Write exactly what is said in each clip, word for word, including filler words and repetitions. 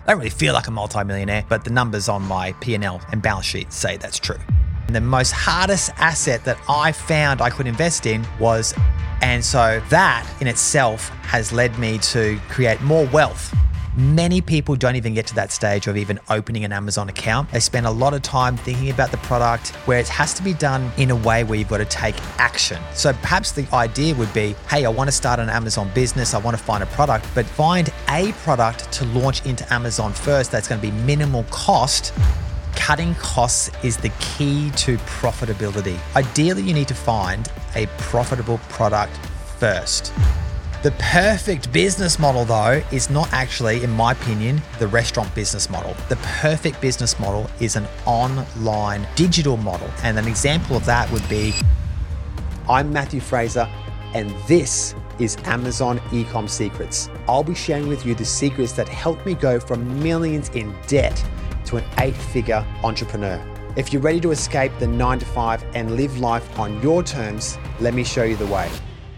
I don't really feel like a multimillionaire, but the numbers on my P and L and balance sheet say that's true. And the most hardest asset that I found I could invest in was, and so that in itself has led me to create more wealth. Many people don't even get to that stage of even opening an Amazon account. They spend a lot of time thinking about the product where it has to be done in a way where you've got to take action. So perhaps the idea would be, hey, I want to start an Amazon business. I want to find a product, but find a product to launch into Amazon first that's going to be minimal cost. Cutting costs is the key to profitability. Ideally, you need to find a profitable product first. The perfect business model, though, is not actually, in my opinion, the restaurant business model. The perfect business model is an online digital model. And an example of that would be, I'm Matthew Fraser, and this is Amazon Ecom Secrets. I'll be sharing with you the secrets that helped me go from millions in debt to an eight-figure entrepreneur. If you're ready to escape the nine to five and live life on your terms, let me show you the way.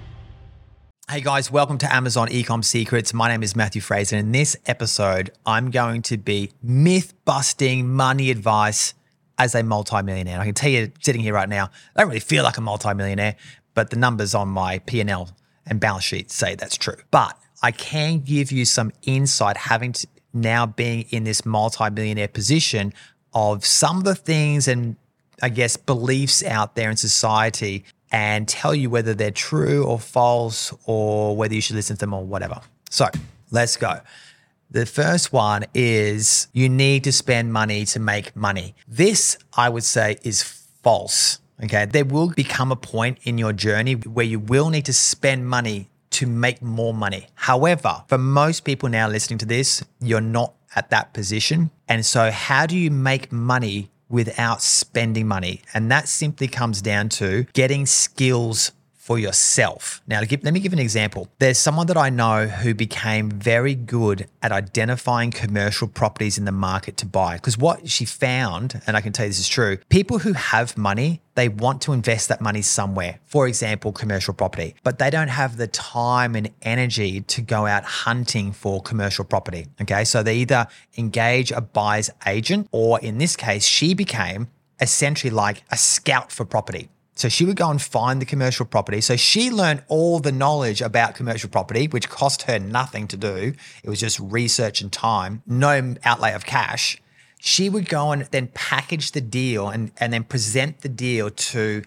Hey guys, welcome to Amazon Ecom Secrets. My name is Matthew Fraser. In this episode, I'm going to be myth-busting money advice as a multimillionaire. I can tell you sitting here right now, I don't really feel like a multimillionaire, but the numbers on my P and L and balance sheet say that's true. But I can give you some insight having to now being in this multimillionaire position of some of the things and I guess beliefs out there in society and tell you whether they're true or false or whether you should listen to them or whatever. So let's go. The first one is you need to spend money to make money. This, I would say, is false. Okay. There will become a point in your journey where you will need to spend money to make more money. However, for most people now listening to this, you're not at that position. And so how do you make money without spending money? And that simply comes down to getting skills for yourself. Now, to give, let me give an example. There's someone that I know who became very good at identifying commercial properties in the market to buy. Because what she found, and I can tell you this is true, people who have money, they want to invest that money somewhere. For example, commercial property, but they don't have the time and energy to go out hunting for commercial property. Okay, so they either engage a buyer's agent, or in this case, she became essentially like a scout for property. So she would go and find the commercial property. So she learned all the knowledge about commercial property, which cost her nothing to do. It was just research and time, no outlay of cash. She would go and then package the deal and, and then present the deal to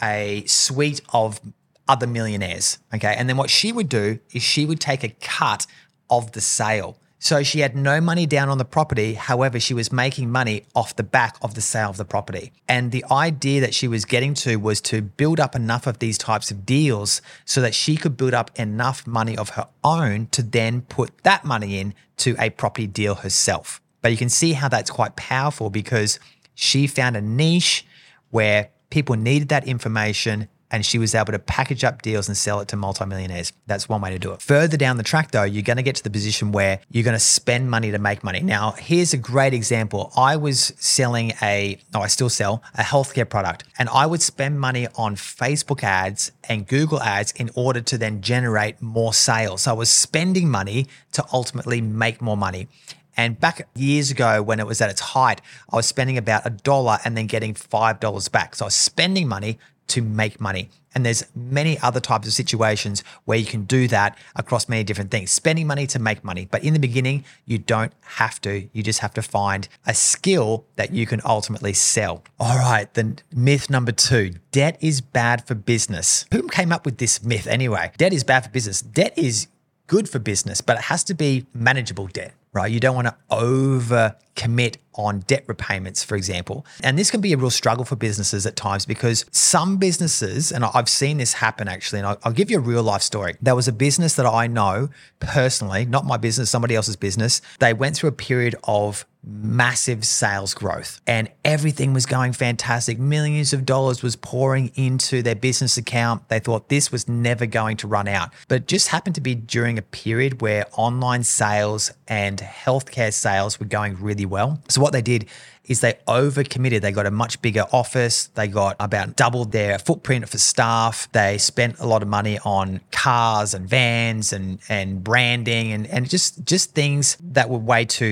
a suite of other millionaires. Okay. And then what she would do is she would take a cut of the sale. So she had no money down on the property. However, she was making money off the back of the sale of the property. And the idea that she was getting to was to build up enough of these types of deals so that she could build up enough money of her own to then put that money in to a property deal herself. But you can see how that's quite powerful because she found a niche where people needed that information and she was able to package up deals and sell it to multimillionaires. That's one way to do it. Further down the track though, you're going to get to the position where you're going to spend money to make money. Now, here's a great example. I was selling a, no, I still sell a healthcare product, and I would spend money on Facebook ads and Google ads in order to then generate more sales. So I was spending money to ultimately make more money. And back years ago when it was at its height, I was spending about a dollar and then getting five dollars back. So I was spending money to make money. And there's many other types of situations where you can do that across many different things, spending money to make money. But in the beginning, you don't have to. You just have to find a skill that you can ultimately sell. All right, then myth number two, debt is bad for business. Who came up with this myth anyway? Debt is bad for business. Debt is good for business, but it has to be manageable debt, right? You don't want to over commit on debt repayments, for example. And this can be a real struggle for businesses at times because some businesses, and I've seen this happen actually, and I'll, I'll give you a real life story. There was a business that I know personally, not my business, somebody else's business. They went through a period of massive sales growth and everything was going fantastic. Millions of dollars was pouring into their business account. They thought this was never going to run out, but it just happened to be during a period where online sales and healthcare sales were going really well. So what they did is they overcommitted. They got a much bigger office. They got about doubled their footprint for staff. They spent a lot of money on cars and vans and, and branding and, and just, just things that were way too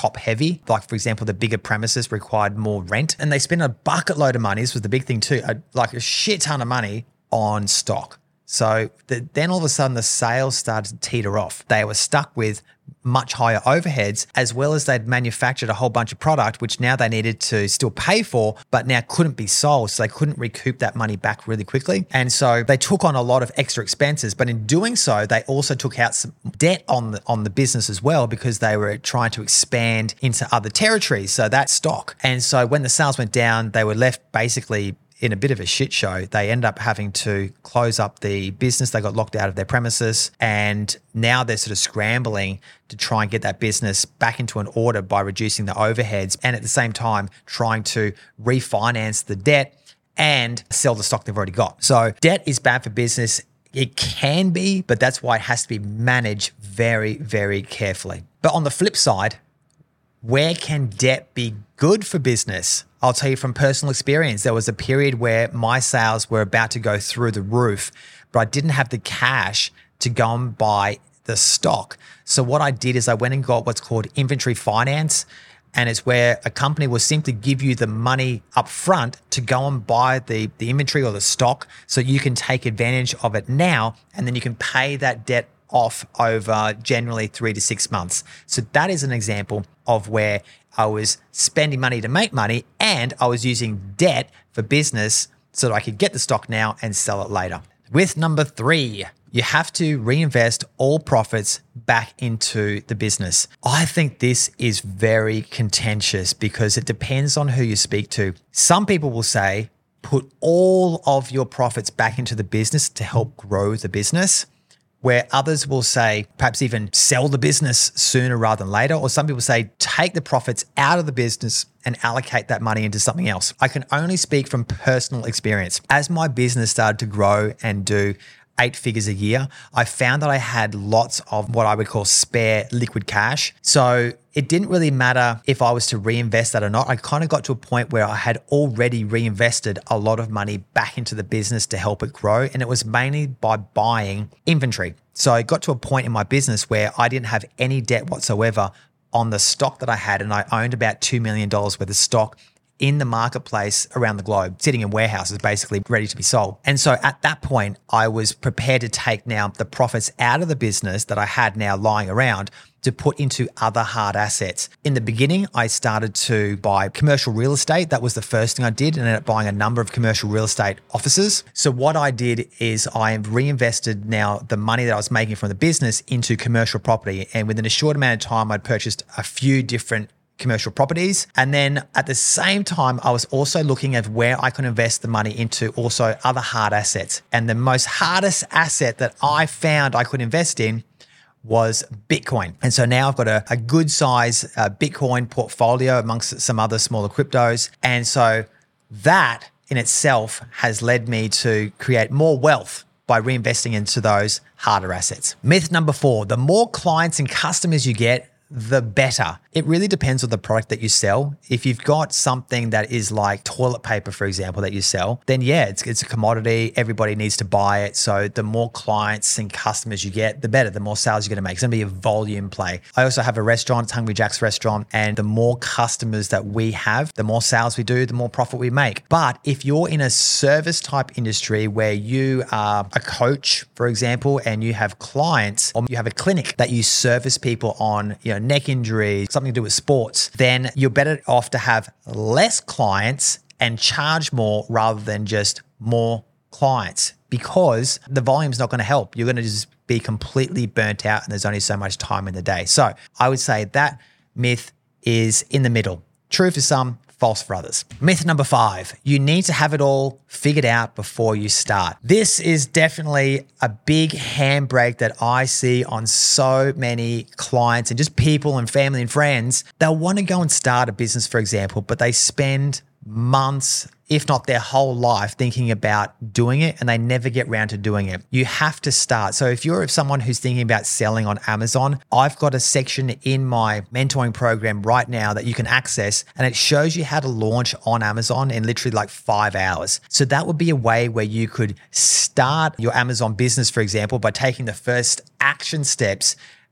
top heavy. Like, for example, the bigger premises required more rent, and they spent a bucket load of money. This was the big thing too, a, like a shit ton of money on stock. So the, then all of a sudden the sales started to teeter off. They were stuck with much higher overheads, as well as they'd manufactured a whole bunch of product, which now they needed to still pay for, but now couldn't be sold. So they couldn't recoup that money back really quickly. And so they took on a lot of extra expenses, but in doing so, they also took out some debt on the, on the business as well, because they were trying to expand into other territories. So that's stock. And so when the sales went down, they were left basically in a bit of a shit show. They end up having to close up the business. They got locked out of their premises, and now they're sort of scrambling to try and get that business back into an order by reducing the overheads, and at the same time trying to refinance the debt and sell the stock they've already got. So debt is bad for business. It can be, but that's why it has to be managed very, very carefully. But on the flip side, where can debt be good for business? I'll tell you from personal experience, there was a period where my sales were about to go through the roof, but I didn't have the cash to go and buy the stock. So what I did is I went and got what's called inventory finance. And it's where a company will simply give you the money up front to go and buy the, the inventory or the stock, so you can take advantage of it now, and then you can pay that debt off over generally three to six months. So that is an example of where I was spending money to make money, and I was using debt for business so that I could get the stock now and sell it later. With number three, you have to reinvest all profits back into the business. I think this is very contentious because it depends on who you speak to. Some people will say, put all of your profits back into the business to help grow the business, where others will say, perhaps even sell the business sooner rather than later. Or some people say, take the profits out of the business and allocate that money into something else. I can only speak from personal experience. As my business started to grow and do eight figures a year, I found that I had lots of what I would call spare liquid cash. So it didn't really matter if I was to reinvest that or not. I kind of got to a point where I had already reinvested a lot of money back into the business to help it grow. And it was mainly by buying inventory. So I got to a point in my business where I didn't have any debt whatsoever on the stock that I had. And I owned about two million dollars worth of stock in the marketplace around the globe, sitting in warehouses, basically ready to be sold. And so at that point, I was prepared to take now the profits out of the business that I had now lying around to put into other hard assets. In the beginning, I started to buy commercial real estate. That was the first thing I did, and ended up buying a number of commercial real estate offices. So what I did is I reinvested now the money that I was making from the business into commercial property. And within a short amount of time, I'd purchased a few different commercial properties. And then at the same time, I was also looking at where I could invest the money into also other hard assets. And the most hardest asset that I found I could invest in was Bitcoin. And so now I've got a, a good size uh, Bitcoin portfolio amongst some other smaller cryptos. And so that in itself has led me to create more wealth by reinvesting into those harder assets. Myth number four, the more clients and customers you get, the better. It really depends on the product that you sell. If you've got something that is like toilet paper, for example, that you sell, then yeah, it's, it's a commodity. Everybody needs to buy it. So the more clients and customers you get, the better, the more sales you're going to make. It's going to be a volume play. I also have a restaurant, it's Hungry Jack's restaurant. And the more customers that we have, the more sales we do, the more profit we make. But if you're in a service type industry where you are a coach, for example, and you have clients, or you have a clinic that you service people on, you know, neck injuries, something to do with sports, then you're better off to have less clients and charge more rather than just more clients, because the volume's not going to help. You're going to just be completely burnt out, and there's only so much time in the day. So I would say that myth is in the middle. True for some, false for others. Myth number five, you need to have it all figured out before you start. This is definitely a big handbrake that I see on so many clients and just people and family and friends. They'll want to go and start a business, for example, but they spend months, if not their whole life, thinking about doing it, and they never get around to doing it. You have to start. So if you're someone who's thinking about selling on Amazon, I've got a section in my mentoring program right now that you can access, and it shows you how to launch on Amazon in literally like five hours. So that would be a way where you could start your Amazon business, for example, by taking the first action steps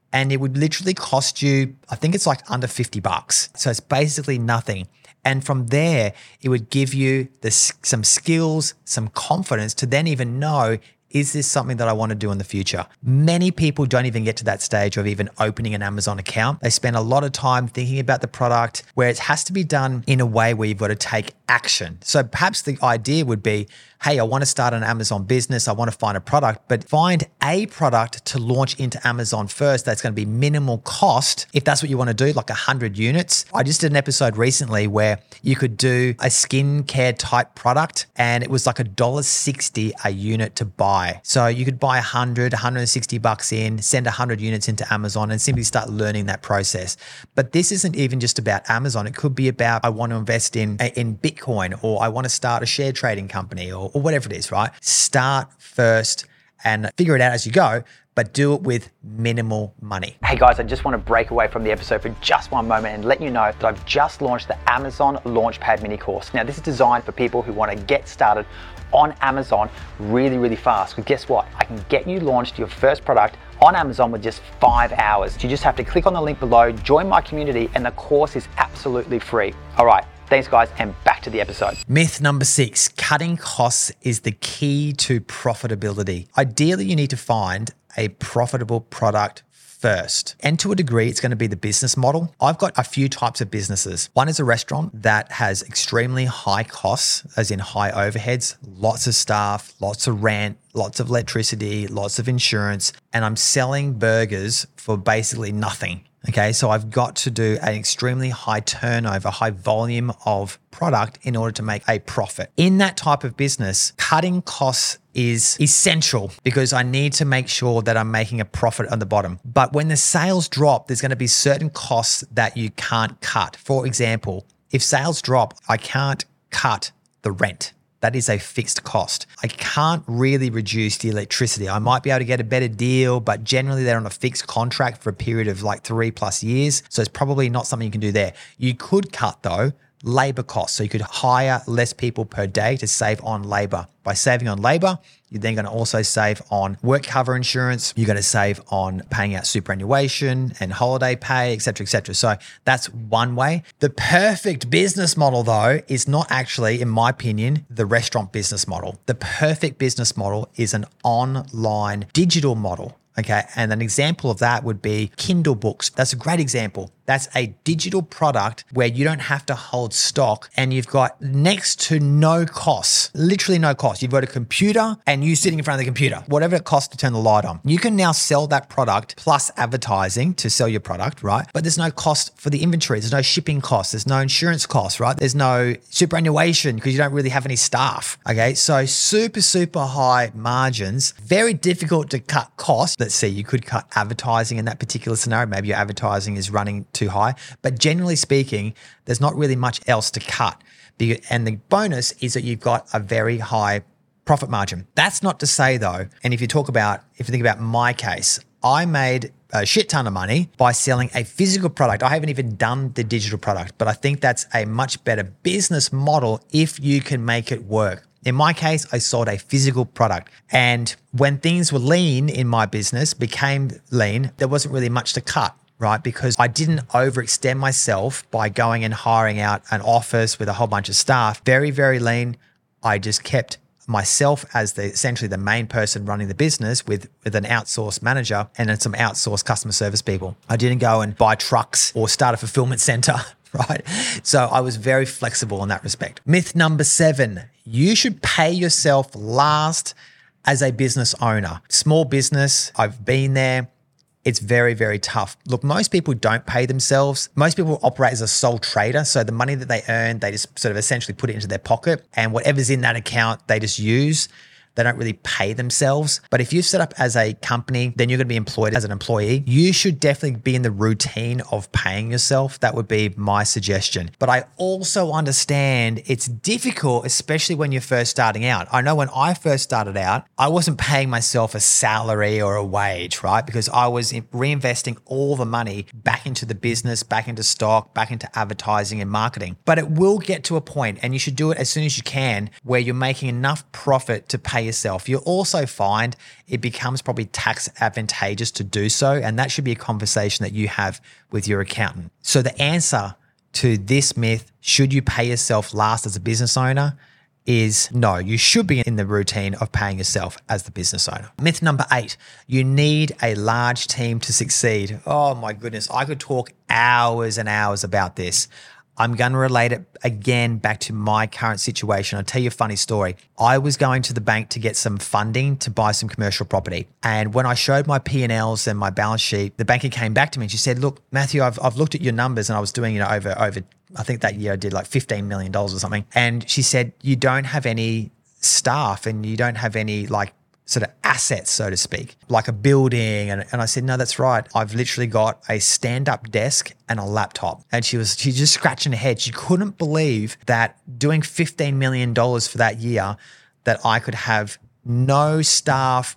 and it would literally cost you, I think it's like under fifty bucks. So it's basically nothing. And from there, it would give you this, some skills, some confidence to then even know, is this something that I want to do in the future? Many people don't even get to that stage of even opening an Amazon account. They spend a lot of time thinking about the product where it has to be done in a way where you've got to take action. So perhaps the idea would be, hey, I want to start an Amazon business. I want to find a product, but find a product to launch into Amazon first that's going to be minimal cost. If that's what you want to do, like one hundred units. I just did an episode recently where you could do a skincare type product and it was like one dollar sixty a unit to buy. So you could buy one hundred, one hundred sixty bucks in, send one hundred units into Amazon and simply start learning that process. But this isn't even just about Amazon. It could be about, I want to invest in, in Bitcoin, or I want to start a share trading company, or or whatever it is, right? Start first and figure it out as you go, but do it with minimal money. Hey guys, I just want to break away from the episode for just one moment and let you know that I've just launched the Amazon Launchpad mini course. Now, this is designed for people who want to get started on Amazon really, really fast. But guess what? I can get you launched your first product on Amazon with just five hours. You just have to click on the link below, join my community, and the course is absolutely free. All right. Thanks, guys, and back to the episode. Myth number six, cutting costs is the key to profitability. Ideally, you need to find a profitable product first. And to a degree, it's going to be the business model. I've got a few types of businesses. One is a restaurant that has extremely high costs, as in high overheads, lots of staff, lots of rent, lots of electricity, lots of insurance, and I'm selling burgers for basically nothing. Okay, so I've got to do an extremely high turnover, high volume of product in order to make a profit. In that type of business, cutting costs is essential because I need to make sure that I'm making a profit on the bottom. But when the sales drop, there's going to be certain costs that you can't cut. For example, if sales drop, I can't cut the rent. That is a fixed cost. I can't really reduce the electricity. I might be able to get a better deal, but generally they're on a fixed contract for a period of like three plus years. So it's probably not something you can do there. You could cut though, labor costs. So you could hire less people per day to save on labor. By saving on labor, you're then going to also save on work cover insurance. You're going to save on paying out superannuation and holiday pay, et cetera, et cetera. So that's one way. The perfect business model, though, is not actually, in my opinion, the restaurant business model. The perfect business model is an online digital model. Okay. And an example of that would be Kindle books. That's a great example. That's a digital product where you don't have to hold stock and you've got next to no costs, literally no cost. You've got a computer and you sitting in front of the computer, whatever it costs to turn the light on. You can now sell that product plus advertising to sell your product, right? But there's no cost for the inventory. There's no shipping costs. There's no insurance costs, right? There's no superannuation because you don't really have any staff. Okay. So super, super high margins, very difficult to cut costs. Let's see, you could cut advertising in that particular scenario. Maybe your advertising is running too high, but generally speaking, there's not really much else to cut. And the bonus is that you've got a very high profit margin. That's not to say though, and if you talk about, if you think about my case, I made a shit ton of money by selling a physical product. I haven't even done the digital product, but I think that's a much better business model if you can make it work. In my case, I sold a physical product. And when things were lean in my business, became lean, there wasn't really much to cut, right? Because I didn't overextend myself by going and hiring out an office with a whole bunch of staff. Very, very lean. I just kept myself as the essentially the main person running the business with, with an outsourced manager and then some outsourced customer service people. I didn't go and buy trucks or start a fulfillment center. Right. So I was very flexible in that respect. Myth number seven, you should pay yourself last as a business owner. Small business, I've been there. It's very, very tough. Look, most people don't pay themselves. Most people operate as a sole trader. So the money that they earn, they just sort of essentially put it into their pocket and whatever's in that account, they just use. They don't really pay themselves. But if you set up as a company, then you're going to be employed as an employee. You should definitely be in the routine of paying yourself. That would be my suggestion. But I also understand it's difficult, especially when you're first starting out. I know when I first started out, I wasn't paying myself a salary or a wage, right? Because I was reinvesting all the money back into the business, back into stock, back into advertising and marketing. But it will get to a point, and you should do it as soon as you can, where you're making enough profit to pay yourself. You'll also find it becomes probably tax advantageous to do so. And that should be a conversation that you have with your accountant. So the answer to this myth, should you pay yourself last as a business owner, is no. You should be in the routine of paying yourself as the business owner. Myth number eight, you need a large team to succeed. Oh my goodness, I could talk hours and hours about this. I'm going to relate it again back to my current situation. I'll tell you a funny story. I was going to the bank to get some funding to buy some commercial property. And when I showed my P and L's and my balance sheet, the banker came back to me and she said, look, Matthew, I've, I've looked at your numbers, and I was doing, you know, over, over, I think that year I did like fifteen million dollars or something. And she said, you don't have any staff and you don't have any like sort of assets, so to speak, like a building. And, and I said, no, that's right. I've literally got a stand-up desk and a laptop. And she was, she's just scratching her head. She couldn't believe that doing fifteen million dollars for that year, that I could have no staff,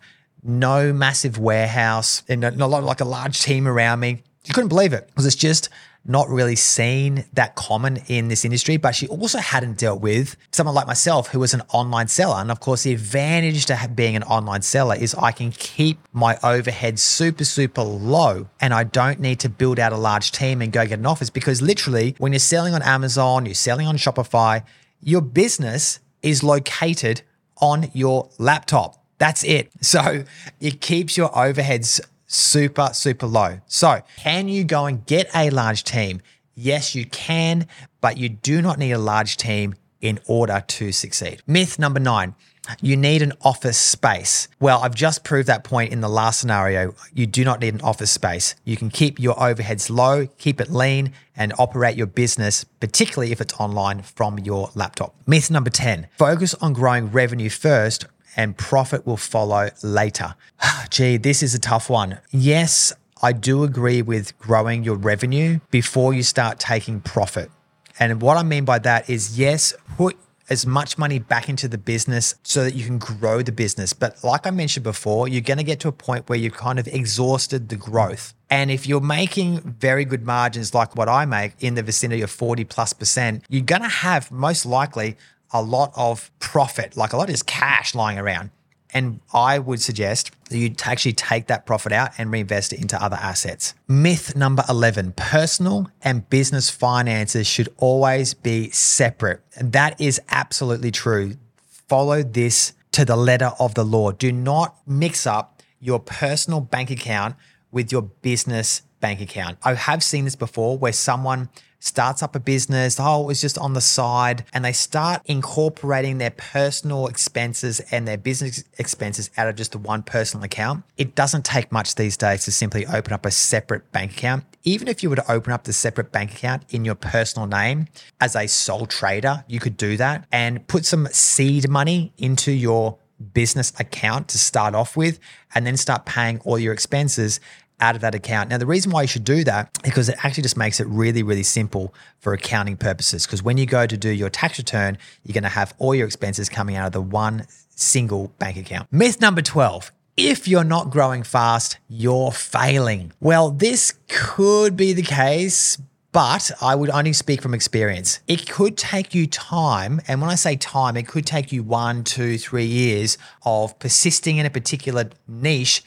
no massive warehouse, and not like a large team around me. She couldn't believe it because it's just not really seen that common in this industry. But she also hadn't dealt with someone like myself who was an online seller. And of course, the advantage to being an online seller is I can keep my overhead super, super low, and I don't need to build out a large team and go get an office, because literally when you're selling on Amazon, you're selling on Shopify, your business is located on your laptop. That's it. So it keeps your overheads super, super low. So can you go and get a large team? Yes, you can, but you do not need a large team in order to succeed. Myth number nine, you need an office space. Well, I've just proved that point in the last scenario. You do not need an office space. You can keep your overheads low, keep it lean, and operate your business, particularly if it's online, from your laptop. Myth number ten, focus on growing revenue first and profit will follow later. Gee, this is a tough one. Yes, I do agree with growing your revenue before you start taking profit. And what I mean by that is, yes, put as much money back into the business so that you can grow the business. But like I mentioned before, you're going to get to a point where you've kind of exhausted the growth. And if you're making very good margins like what I make in the vicinity of forty plus percent, you're going to have most likely a lot of profit, like a lot of just cash lying around. And I would suggest that you actually take that profit out and reinvest it into other assets. Myth number eleven, personal and business finances should always be separate. And that is absolutely true. Follow this to the letter of the law. Do not mix up your personal bank account with your business bank account. I have seen this before where someone starts up a business, oh, it was just on the side, and they start incorporating their personal expenses and their business expenses out of just the one personal account. It doesn't take much these days to simply open up a separate bank account. Even if you were to open up the separate bank account in your personal name as a sole trader, you could do that and put some seed money into your business account to start off with, and then start paying all your expenses out of that account. Now, the reason why you should do that is because it actually just makes it really, really simple for accounting purposes. Because when you go to do your tax return, you're going to have all your expenses coming out of the one single bank account. Myth number twelve, if you're not growing fast, you're failing. Well, this could be the case, but I would only speak from experience. It could take you time. And when I say time, it could take you one, two, three years of persisting in a particular niche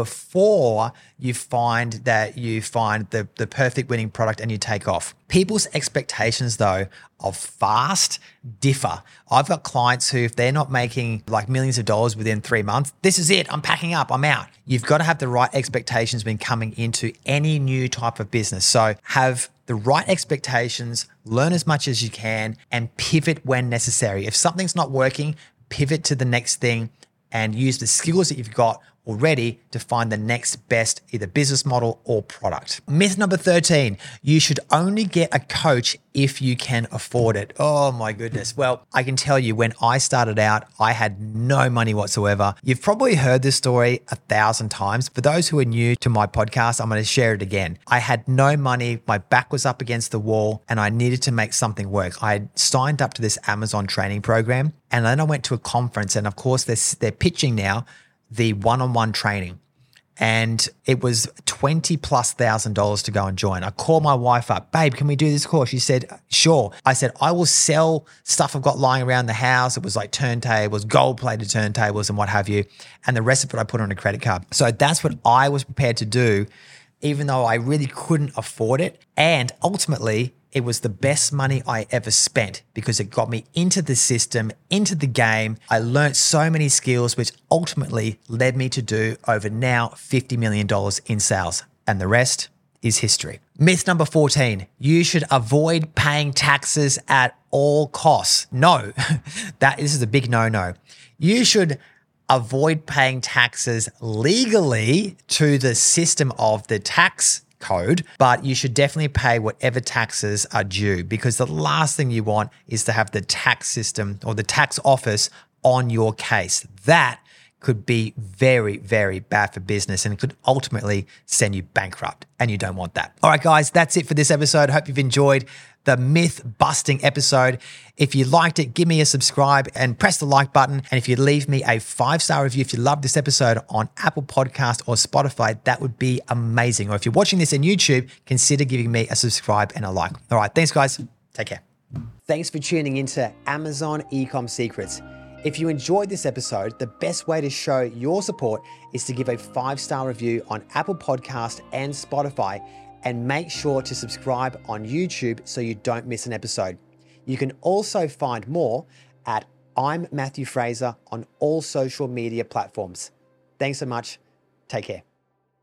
before you find that you find the, the perfect winning product and you take off. People's expectations, though, of fast differ. I've got clients who, if they're not making like millions of dollars within three months, this is it, I'm packing up, I'm out. You've got to have the right expectations when coming into any new type of business. So have the right expectations, learn as much as you can, and pivot when necessary. If something's not working, pivot to the next thing and use the skills that you've got already to find the next best either business model or product. Myth number thirteen, you should only get a coach if you can afford it. Oh my goodness. Well, I can tell you, when I started out, I had no money whatsoever. You've probably heard this story a thousand times. For those who are new to my podcast, I'm going to share it again. I had no money. My back was up against the wall and I needed to make something work. I had signed up to this Amazon training program, and then I went to a conference, and of course they're, they're pitching now the one-on-one training. and it was twenty plus thousand dollars to go and join. I called my wife up, babe, can we do this course? She said, sure. I said, I will sell stuff I've got lying around the house. It was like turntables, gold plated turntables and what have you. And the rest of it I put on a credit card. So that's what I was prepared to do, even though I really couldn't afford it. And ultimately, it was the best money I ever spent because it got me into the system, into the game. I learned so many skills, which ultimately led me to do over now fifty million dollars in sales. And the rest is history. Myth number fourteen, you should avoid paying taxes at all costs. No, that this is a big no-no. You should avoid paying taxes legally to the system of the tax code, but you should definitely pay whatever taxes are due, because the last thing you want is to have the tax system or the tax office on your case. That could be very, very bad for business and it could ultimately send you bankrupt, and you don't want that. All right, guys, that's it for this episode. Hope you've enjoyed the myth busting episode. If you liked it, give me a subscribe and press the like button. And if you leave me a five-star review, if you love this episode on Apple Podcast or Spotify, that would be amazing. Or if you're watching this on YouTube, consider giving me a subscribe and a like. All right, thanks guys. Take care. Thanks for tuning into Amazon Ecom Secrets. If you enjoyed this episode, the best way to show your support is to give a five-star review on Apple Podcast and Spotify, and make sure to subscribe on YouTube so you don't miss an episode. You can also find more at I'm Matthew Fraser on all social media platforms. Thanks so much. Take care.